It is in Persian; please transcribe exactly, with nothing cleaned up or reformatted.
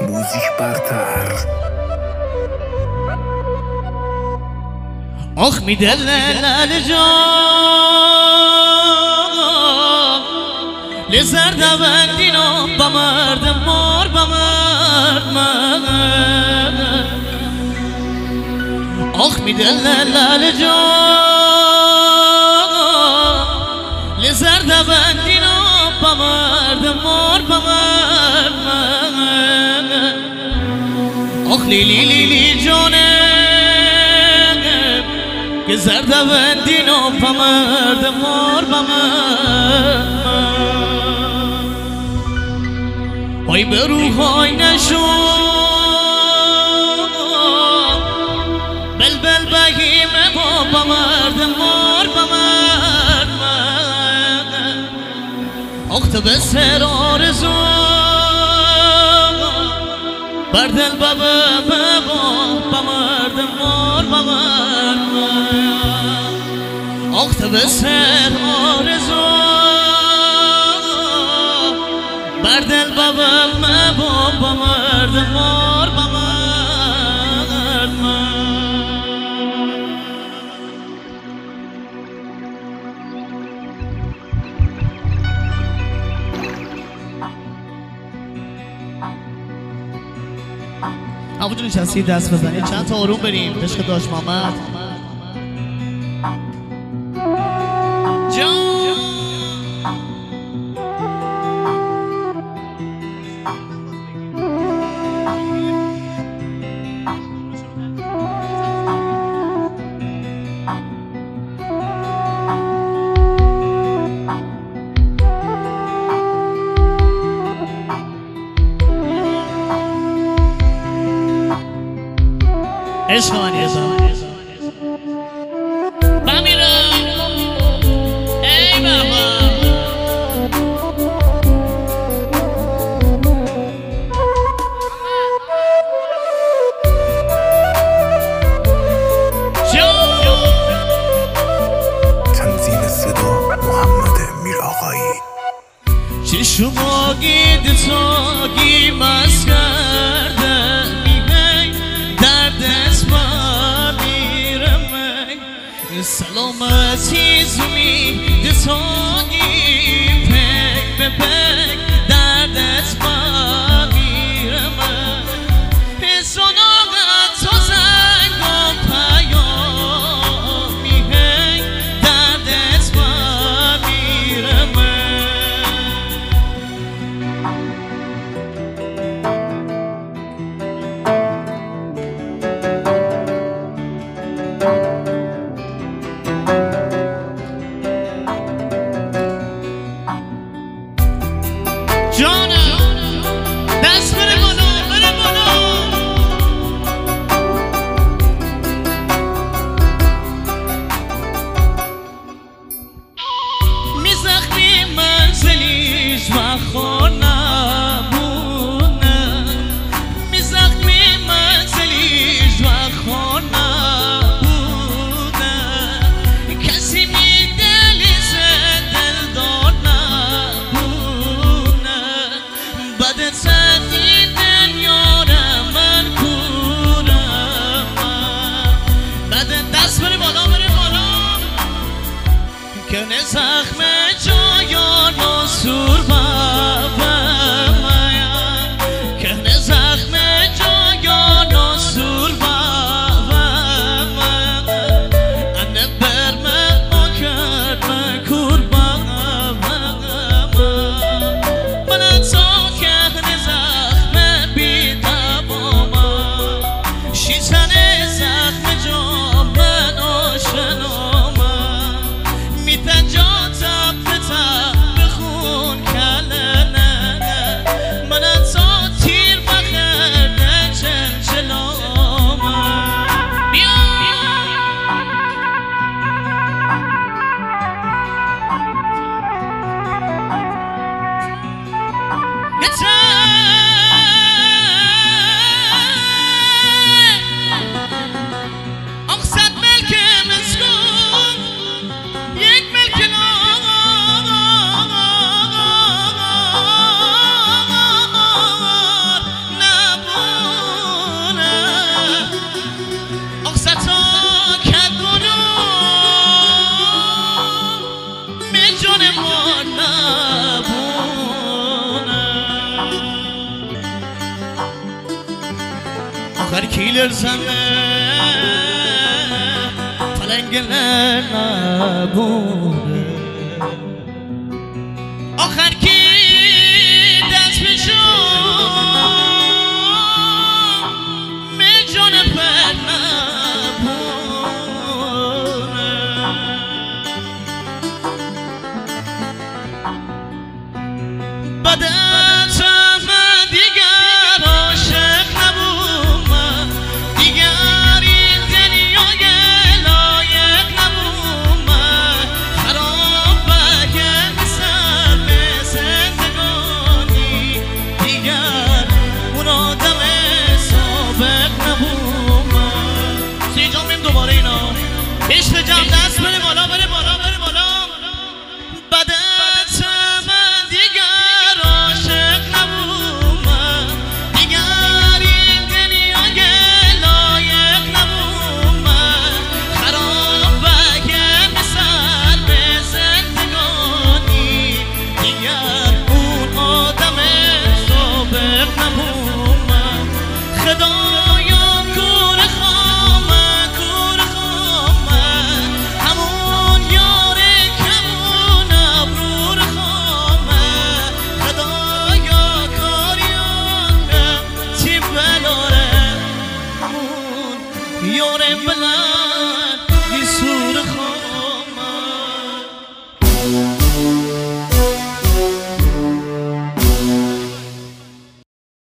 موزیک برتر. آخ میدل لال جان لزر دوندینو با مرد مار با مرد مرد. آخ میدل لال جان لزر دوندینو با مرد مار با مرد مرد. آخ لیلی لیلی جانه که زرد وندینو پا مرد مار با مرد. های به روحای نشو بل بل بگیمه با با مرد مار با مرد مرد. آخ تو به سر آرزو بردل بابا بابا با مرد مار با مرد مرد. آخ تو به سر آرزو بردل بابا بابا با مرد مار با مرد مرد. همونجا نشستید دست بزنید چند تا آروم بریم عشق داش محمد جان. عشق من یه زمان بمیرم ای بابا تنظیم صدا محمد میرآقایی. چشماگی دتاگی مست کرده سلامتی زمی دتانی پک به پک دردت بگیرم. حسان آقا تو زنگ و پیامی هی دردت بگیرم. کنه زخم جایان و سور بابم کنه زخم جایان و سور بابم انه برمه آکر مکور بابم من تا کنه زخم bilirsen Falengeler nabune Ahar ki dest bişon Me jone per nabune Bada çama diga